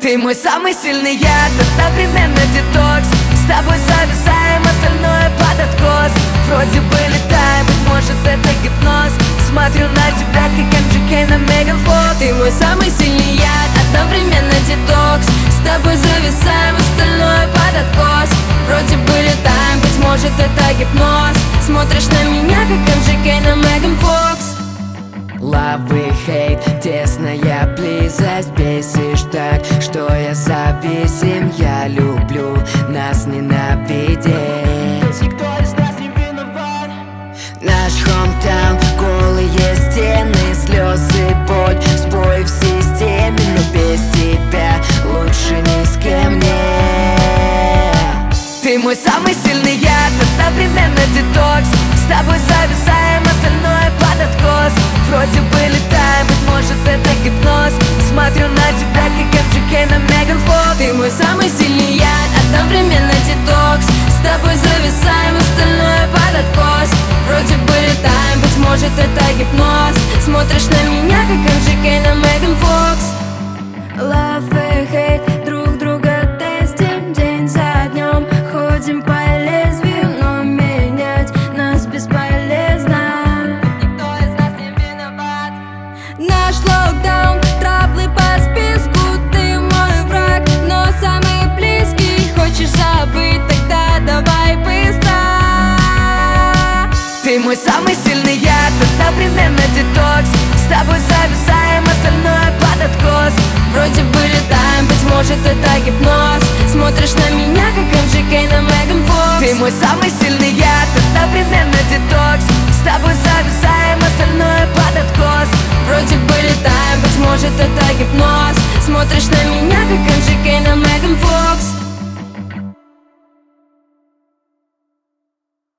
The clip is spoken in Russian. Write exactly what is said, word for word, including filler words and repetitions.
Ты мой самый сильный яд, одновременно детокс. С тобой зависаем, остальное под откос. Вроде бы летаем, быть может это гипноз. Смотрю на тебя, как эм джи кей на Меган Фокс. Ты мой самый сильный яд, одновременно детокс. С тобой зависаем, остальное под откос. Вроде бы летаем, быть может это гипноз. Смотришь на меня, как эм джи кей на Меган Фокс. Love и хейт, тесная близость. Бесишь так, что я зависим. Я люблю нас ненавидеть. Никто из нас не виноват. Наш hometown, голые стены, слезы, боль, сбой в системе. Но без тебя лучше ни с кем нет. Ты мой самый сильный яд, одновременно детокс. С тобой зависаем, остальное под откос. Вроде бы летаем, быть может это гипноз. Смотрю на тебя, как эм джи кей на Меган Фокс. Ты мой самый сильный яд, одновременно детокс. С тобой зависаем, остальное под откос. Вроде бы летаем, быть может это гипноз. Смотришь на меня, как эм джи кей на Меган Фокс. Love и hate, друг друга тестим день за днем. Ходим по лезвию, но менять нас бесполезно. Никто из нас не виноват. Наш локдаун, траблы по списку. Ты мой враг, но самый близкий. Хочешь забыть, тогда давай быстро. Ты мой самый сильный яд, одновременно детокс. С тобой зависаем, остальное под откос. Вроде бы летаем, быть может это гипноз. Смотришь на меня, как эм джи кей на Меган Фокс. Ты мой самый сильный яд, одновременно детокс. С тобой зависаем, остальное под откос. Вроде бы летаем, быть может это гипноз. Смотришь на меня, как эм джи кей на Меган Фокс.